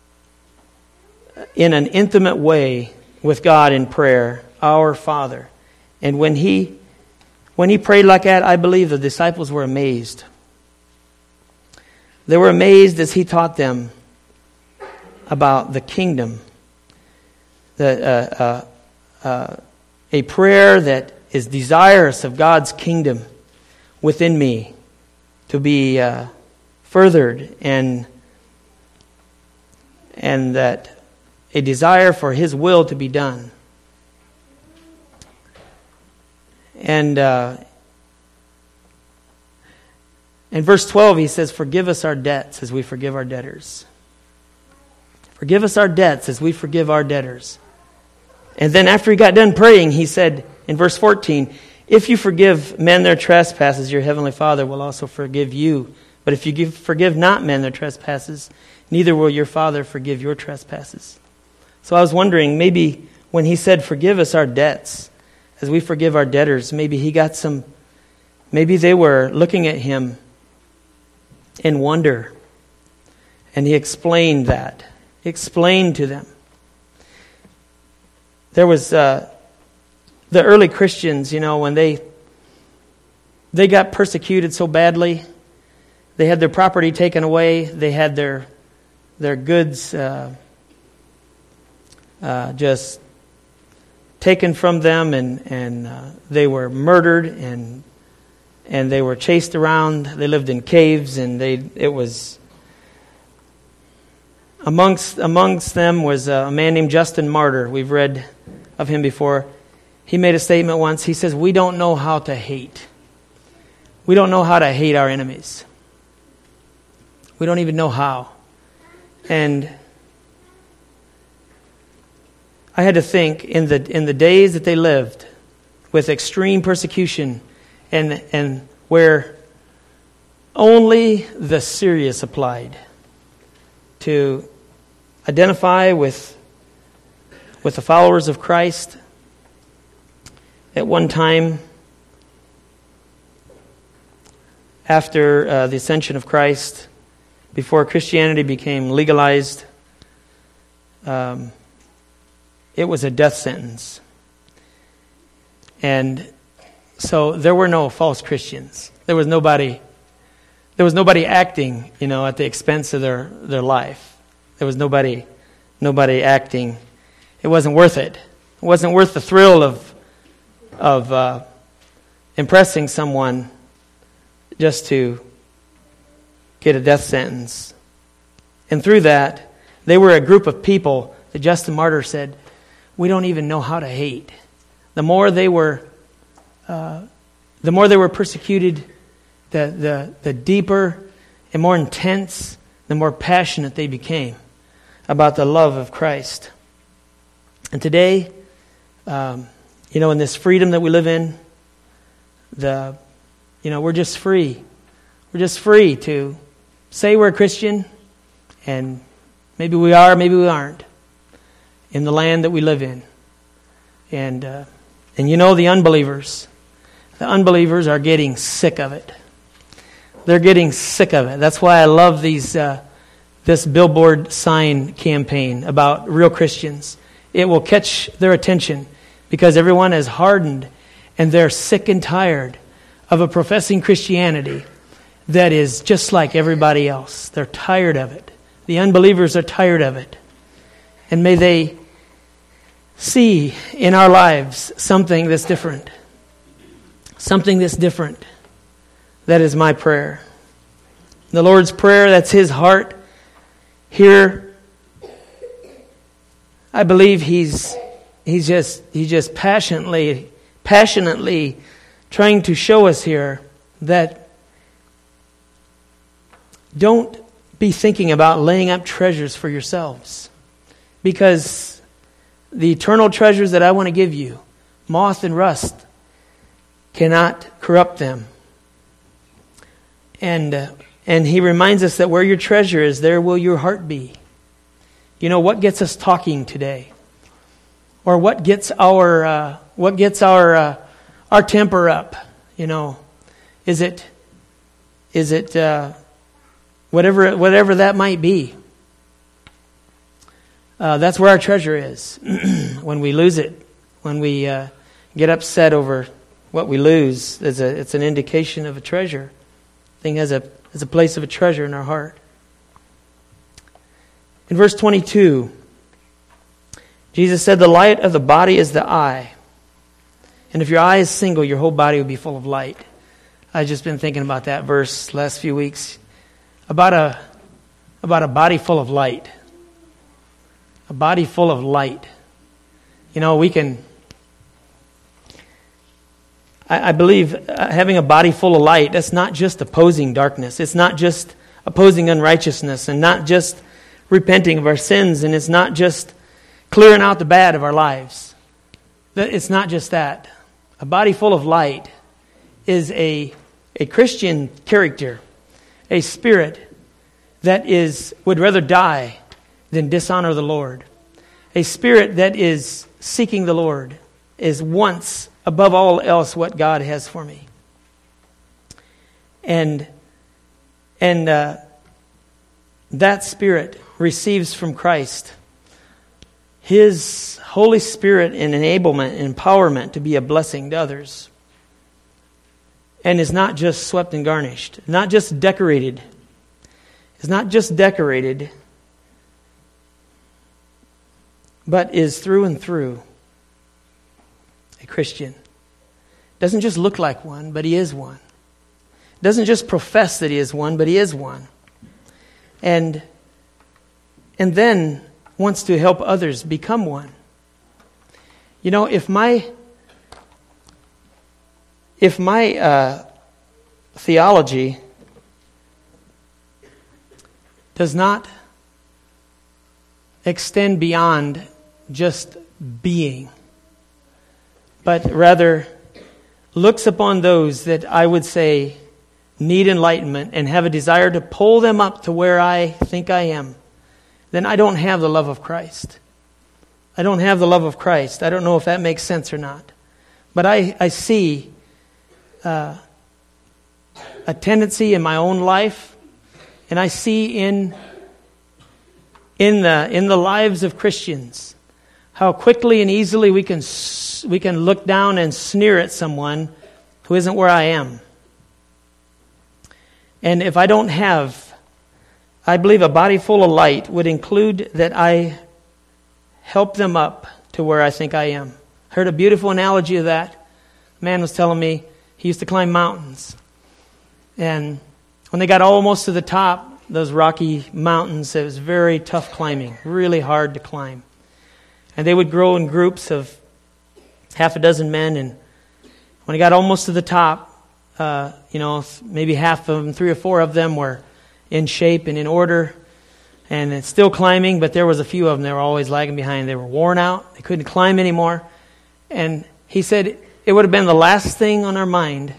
in an intimate way with God in prayer, Our Father. And when he when he prayed like that, I believe the disciples were amazed. They were amazed as he taught them about the kingdom. The, uh, uh, uh, a prayer that is desirous of God's kingdom within me to be uh, furthered, and and that a desire for His will to be done. And uh, in verse twelve, he says, forgive us our debts as we forgive our debtors. Forgive us our debts as we forgive our debtors. And then after he got done praying, he said in verse fourteen, if you forgive men their trespasses, your heavenly Father will also forgive you. But if you give, forgive not men their trespasses, neither will your Father forgive your trespasses. So I was wondering, maybe when he said, forgive us our debts as we forgive our debtors, maybe he got some, maybe they were looking at him in wonder. And he explained that. He explained to them. There was uh, the early Christians, you know, when they they got persecuted so badly, they had their property taken away, they had their their goods uh, uh, just taken from them, and and uh, they were murdered, and and they were chased around. They lived in caves, and they it was amongst amongst them was a man named Justin Martyr. We've read of him before. He made a statement once. He says, "We don't know how to hate. We don't know how to hate our enemies. We don't even know how." And I had to think, in the in the days that they lived with extreme persecution, and and where only the serious applied to identify with, with the followers of Christ. At one time, after uh, the ascension of Christ, before Christianity became legalized, um, it was a death sentence. And so there were no false Christians. There was nobody there was nobody acting, you know, at the expense of their, their life. There was nobody nobody acting. It wasn't worth it. It wasn't worth the thrill of of uh, impressing someone just to get a death sentence. And through that, they were a group of people that Justin Martyr said, we don't even know how to hate. The more they were, uh, the more they were persecuted, the, the the deeper and more intense, the more passionate they became about the love of Christ. And today, um, you know, in this freedom that we live in, the, you know, we're just free. We're just free to say we're a Christian, and maybe we are, maybe we aren't, in the land that we live in. And uh, and you know, the unbelievers, the unbelievers are getting sick of it. They're getting sick of it. That's why I love these uh, this billboard sign campaign about real Christians. It will catch their attention because everyone is hardened and they're sick and tired of a professing Christianity that is just like everybody else. They're tired of it. The unbelievers are tired of it. And may they see in our lives something that's different. Something that's different. That is my prayer. The Lord's Prayer, that's His heart. Here, I believe He's He's just He's just passionately, passionately trying to show us here that don't be thinking about laying up treasures for yourselves. Because the eternal treasures that I want to give you, moth and rust cannot corrupt them. And uh, and He reminds us that where your treasure is, there will your heart be. You know, what gets us talking today? Or what gets our uh, what gets our uh, our temper up? You know, is it is it uh, whatever whatever that might be? Uh, that's where our treasure is. When we lose it, when we uh, get upset over what we lose, it's, a, it's an indication of a treasure. Thing has a has a place of a treasure in our heart. In verse twenty-two, Jesus said, "The light of the body is the eye, and if your eye is single, your whole body will be full of light." I've just been thinking about that verse last few weeks, about a about a body full of light. A body full of light. You know, we can... I, I believe having a body full of light, that's not just opposing darkness. It's not just opposing unrighteousness and not just repenting of our sins, and it's not just clearing out the bad of our lives. It's not just that. A body full of light is a, a Christian character, a spirit that is would rather die than dishonor the Lord. A spirit that is seeking the Lord is once above all else what God has for me. And and uh, that spirit receives from Christ His Holy Spirit and enablement and empowerment to be a blessing to others. And is not just swept and garnished, not just decorated. It's not just decorated, but is through and through a Christian. Doesn't just look like one, but he is one. Doesn't just profess that he is one, but he is one. And, and then wants to help others become one. You know, if my if my uh, theology does not extend beyond just being, but rather looks upon those that I would say need enlightenment and have a desire to pull them up to where I think I am, then I don't have the love of Christ. I don't have the love of Christ. I don't know if that makes sense or not. But I, I see uh, a tendency in my own life, and I see in in the in the lives of Christians how quickly and easily we can we can look down and sneer at someone who isn't where I am. And if I don't have, I believe a body full of light would include that I help them up to where I think I am. Heard a beautiful analogy of that. A man was telling me he used to climb mountains. And when they got almost to the top, those rocky mountains, it was very tough climbing, really hard to climb. And they would grow in groups of half a dozen men. And when he got almost to the top, uh, you know, maybe half of them, three or four of them were in shape and in order. And it's still climbing, but there was a few of them that were always lagging behind. They were worn out. They couldn't climb anymore. And he said it would have been the last thing on our mind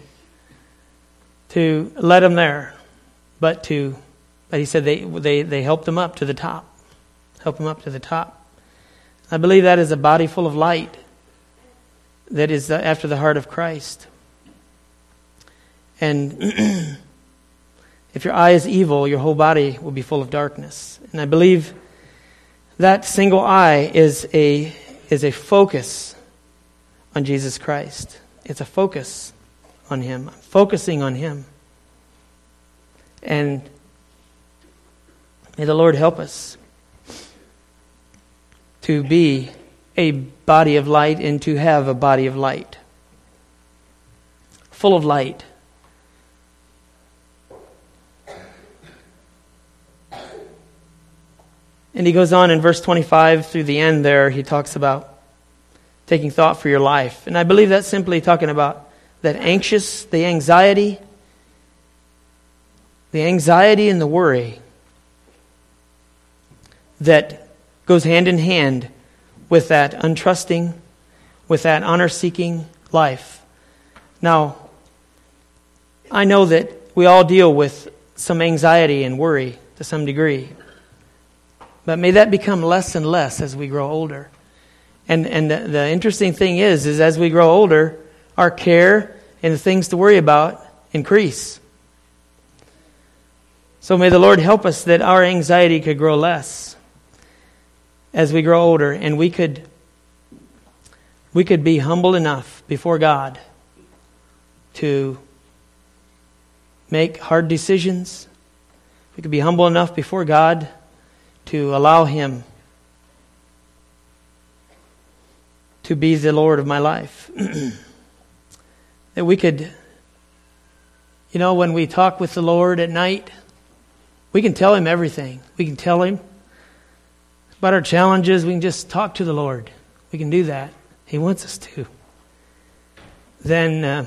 to let them there. But to, but he said they, they, they helped them up to the top. Helped them up to the top. I believe that is a body full of light that is after the heart of Christ. And if your eye is evil, your whole body will be full of darkness. And I believe that single eye is a is a focus on Jesus Christ. It's a focus on Him. I'm focusing on Him. And may the Lord help us to be a body of light and to have a body of light. Full of light. And he goes on in verse twenty-five through the end there, he talks about taking thought for your life. And I believe that's simply talking about that anxious, the anxiety, the anxiety and the worry that goes hand in hand with that untrusting, with that honor-seeking life. Now, I know that we all deal with some anxiety and worry to some degree. But may that become less and less as we grow older. And and the, the interesting thing is, is as we grow older, our care and the things to worry about increase. So may the Lord help us that our anxiety could grow less as we grow older, and we could we could be humble enough before God to make hard decisions. We could be humble enough before God to allow Him to be the Lord of my life. That we could, you know, when we talk with the Lord at night, we can tell Him everything. We can tell Him about our challenges. We can just talk to the Lord. We can do that. He wants us to. Then uh,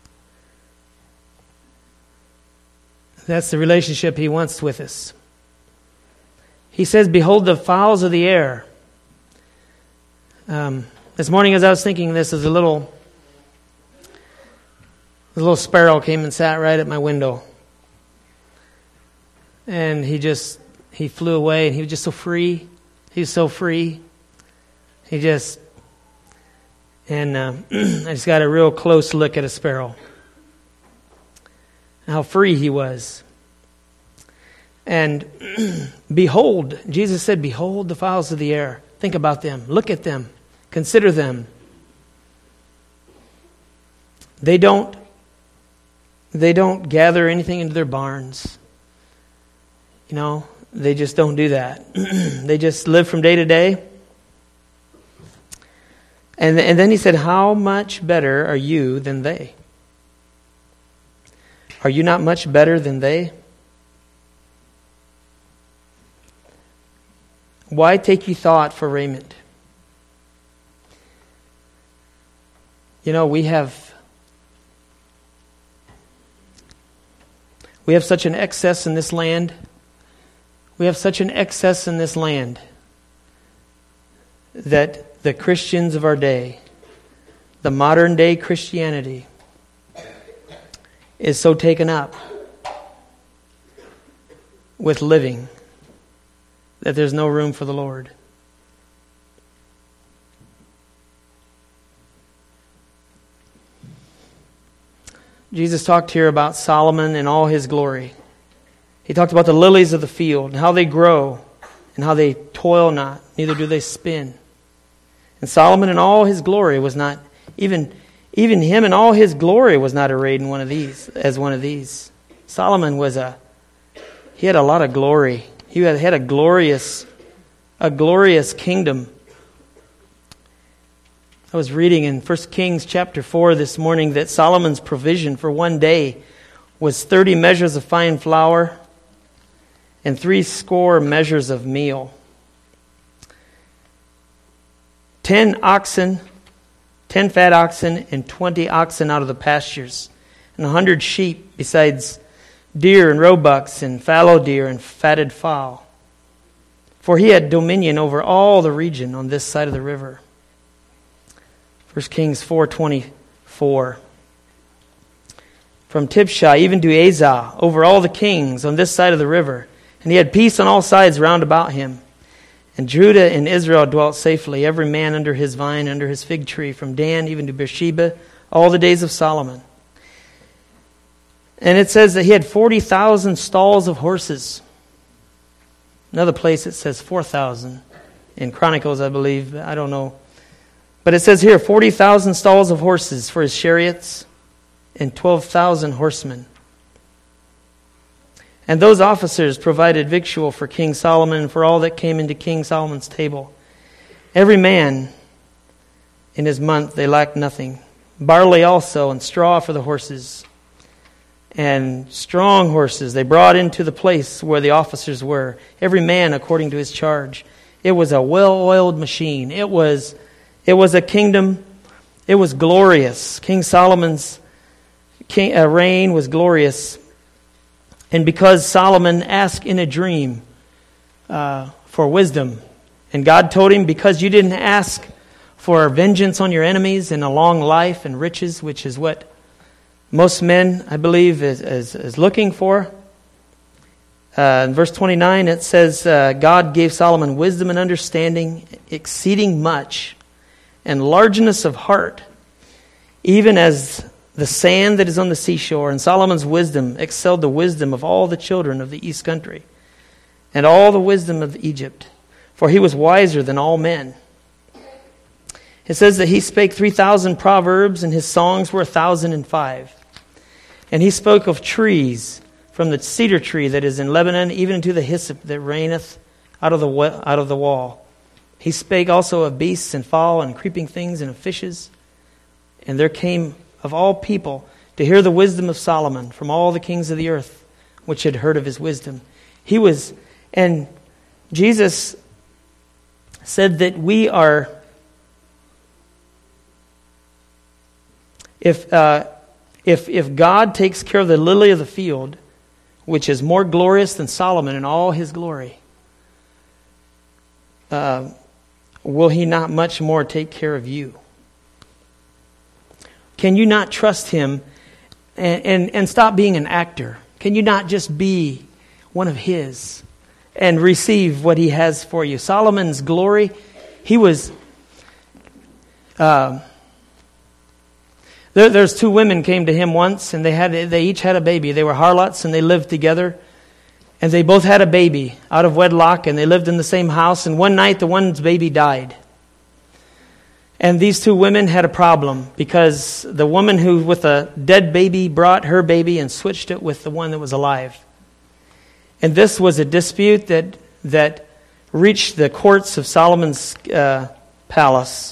that's the relationship He wants with us. He says, behold the fowls of the air. Um, this morning as I was thinking this, as a little, a little sparrow came and sat right at my window. And he just, he flew away, and he was just so free. He was so free. He just, and uh, I just got a real close look at a sparrow. How free he was. And behold, Jesus said, behold the fowls of the air. Think about them. Look at them. Consider them. They don't, they don't gather anything into their barns. You know, they just don't do that. They just live from day to day. And, and then he said, how much better are you than they? Are you not much better than they? Why take ye thought for raiment? You know, we have we have such an excess in this land. We have such an excess in this land that the Christians of our day, the modern day Christianity, is so taken up with living that there's no room for the Lord. Jesus talked here about Solomon and all his glory. He talked about the lilies of the field and how they grow and how they toil not, neither do they spin. And Solomon in all his glory was not, even, even him in all his glory was not arrayed in one of these, as one of these. Solomon was a, he had a lot of glory. He had, had a glorious, a glorious kingdom. I was reading in First Kings chapter four this morning that Solomon's provision for one day was thirty measures of fine flour and three score measures of meal. Ten oxen, ten fat oxen, and twenty oxen out of the pastures, and a hundred sheep, besides deer and roebucks and fallow deer and fatted fowl. For he had dominion over all the region on this side of the river. First Kings four twenty-four. From Tibshah even to Azah, over all the kings on this side of the river. And he had peace on all sides round about him. And Judah and Israel dwelt safely, every man under his vine, under his fig tree, from Dan even to Beersheba, all the days of Solomon. And it says that he had forty thousand stalls of horses. Another place it says four thousand. In Chronicles, I believe. I don't know. But it says here, forty thousand stalls of horses for his chariots and twelve thousand horsemen. And those officers provided victual for King Solomon and for all that came into King Solomon's table. Every man in his month they lacked nothing. Barley also and straw for the horses. And strong horses they brought into the place where the officers were. Every man according to his charge. It was a well-oiled machine. It was... It was a kingdom. It was glorious. King Solomon's king, uh, reign was glorious. And because Solomon asked in a dream uh, for wisdom, and God told him, because you didn't ask for vengeance on your enemies and a long life and riches, which is what most men, I believe, is, is, is looking for. Uh, in verse twenty-nine, it says, uh, God gave Solomon wisdom and understanding, exceeding much, and largeness of heart, even as the sand that is on the seashore. And Solomon's wisdom excelled the wisdom of all the children of the east country, and all the wisdom of Egypt, for he was wiser than all men. It says that he spake three thousand proverbs, and his songs were a thousand and five. And he spoke of trees, from the cedar tree that is in Lebanon, even to the hyssop that reigneth out of the out of the wall. He spake also of beasts and fowl and creeping things and of fishes. And there came of all people to hear the wisdom of Solomon from all the kings of the earth, which had heard of his wisdom. He was, and Jesus said that we are, if uh, if if God takes care of the lily of the field, which is more glorious than Solomon in all his glory, uh, will he not much more take care of you? Can you not trust him and, and, and stop being an actor? Can you not just be one of his and receive what he has for you? Solomon's glory, he was... Uh, there, there's two women came to him once, and they had they each had a baby. They were harlots, and they lived together. And they both had a baby out of wedlock, and they lived in the same house. And one night, the one's baby died. And these two women had a problem, because the woman who with a dead baby brought her baby and switched it with the one that was alive. And this was a dispute that that reached the courts of Solomon's uh, palace.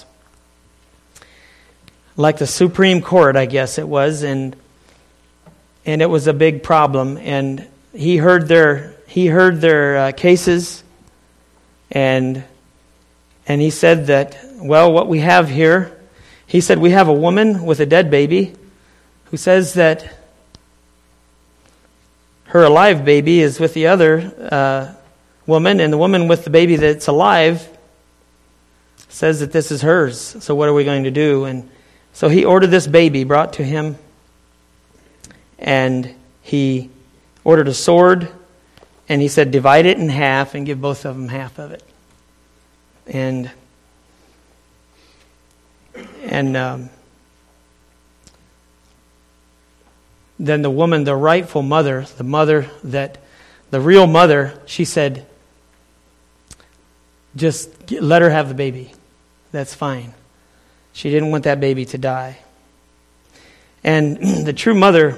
Like the Supreme Court, I guess it was. And and it was a big problem. And he heard their he heard their uh, cases, and and he said that, well, what we have here, he said, we have a woman with a dead baby who says that her alive baby is with the other uh, woman, and the woman with the baby that's alive says that this is hers. So what are we going to do? And so he ordered this baby brought to him, and he ordered a sword, And he said, divide it in half and give both of them half of it. And and um, then the woman, the rightful mother, the mother that, the real mother, she said, just get, let her have the baby. That's fine. She didn't want that baby to die. And the true mother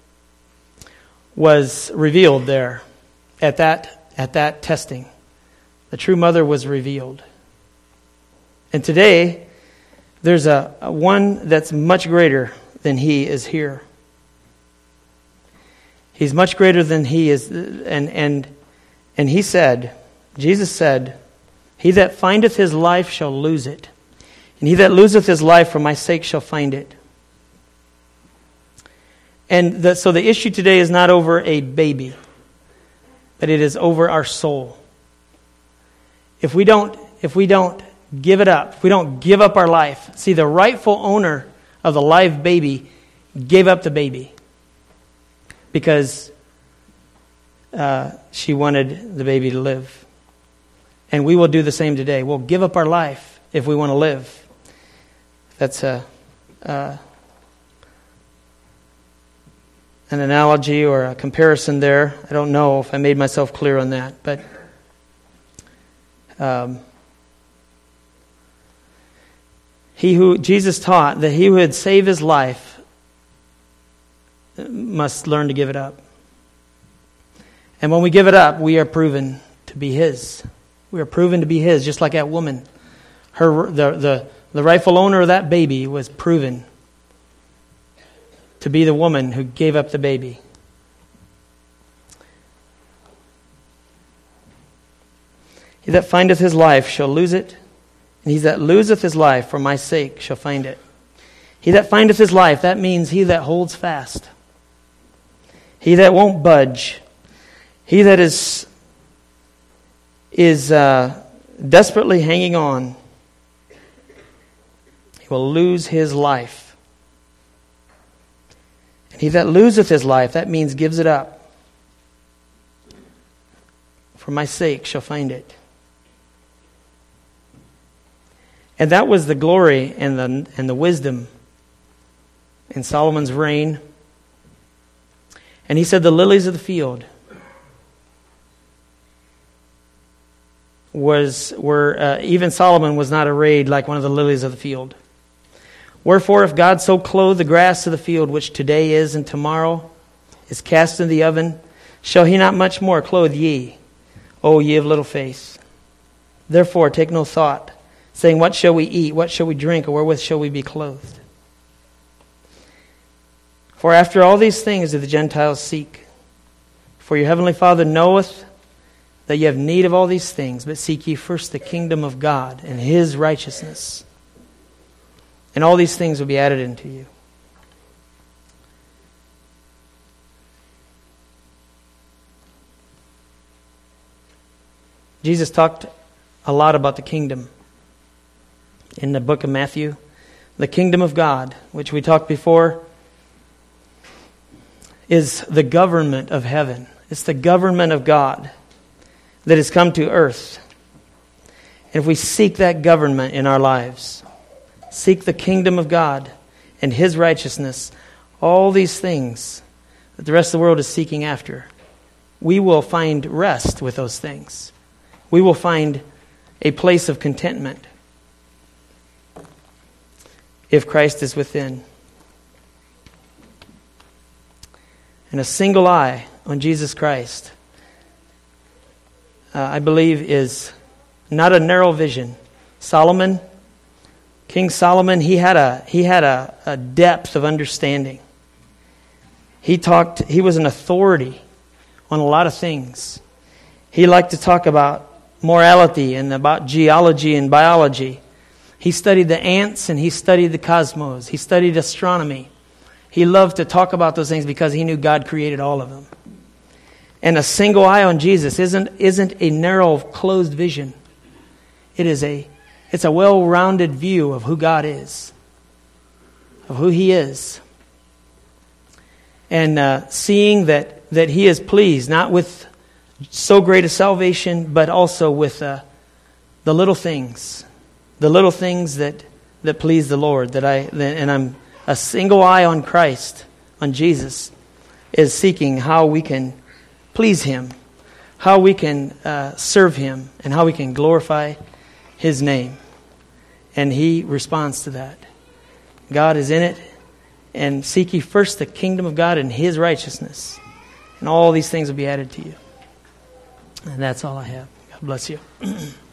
was revealed there at that at that testing. The true mother was revealed. And today, there's a, a one that's much greater than he is here. He's much greater than he is, and and and he said, Jesus said, he that findeth his life shall lose it, and he that loseth his life for my sake shall find it. And the, so the issue today is not over a baby, but it is over our soul. If we don't, if we don't give it up, if we don't give up our life, see, the rightful owner of the live baby gave up the baby because uh, she wanted the baby to live. And we will do the same today. We'll give up our life if we want to live. That's a... Uh, an analogy or a comparison there. I don't know if I made myself clear on that, but um, he who Jesus taught that he who would save his life must learn to give it up. And when we give it up, we are proven to be his. We are proven to be his, just like that woman. Her the the, the rightful owner of that baby was proven to be the woman who gave up the baby. He that findeth his life shall lose it, and he that loseth his life for my sake shall find it. He that findeth his life, that means he that holds fast. He that won't budge. He that is, is uh, desperately hanging on. He will lose his life. He that loseth his life, that means gives it up, for my sake shall find it. And that was the glory and the and the wisdom in Solomon's reign. And he said the lilies of the field was were uh, even Solomon was not arrayed like one of the lilies of the field. Wherefore, if God so clothe the grass of the field, which today is and tomorrow is cast in the oven, shall he not much more clothe ye, O ye of little faith? Therefore take no thought, saying, what shall we eat, what shall we drink, or wherewith shall we be clothed? For after all these things do the Gentiles seek. For your heavenly Father knoweth that ye have need of all these things, but seek ye first the kingdom of God and his righteousness, and all these things will be added unto you. Jesus talked a lot about the kingdom in the book of Matthew. The kingdom of God, which we talked before, is the government of heaven. It's the government of God that has come to earth. And if we seek that government in our lives, seek the kingdom of God and his righteousness, all these things that the rest of the world is seeking after, we will find rest with those things. We will find a place of contentment if Christ is within. And a single eye on Jesus Christ, uh, I believe, is not a narrow vision. Solomon, King Solomon, he had a he had a, a depth of understanding. He talked. He was an authority on a lot of things. He liked to talk about morality and about geology and biology. He studied the ants and he studied the cosmos. He studied astronomy. He loved to talk about those things because he knew God created all of them. And a single eye on Jesus isn't isn't a narrow, closed vision. It is a It's a well-rounded view of who God is, of who he is. And uh, seeing that, that he is pleased, not with so great a salvation, but also with uh, the little things, the little things that, that please the Lord. That I that, and I'm a single eye on Christ, on Jesus, is seeking how we can please Him, how we can uh, serve Him, and how we can glorify His name. And He responds to that. God is in it, and seek ye first the kingdom of God and His righteousness, and all these things will be added to you. And that's all I have. God bless you.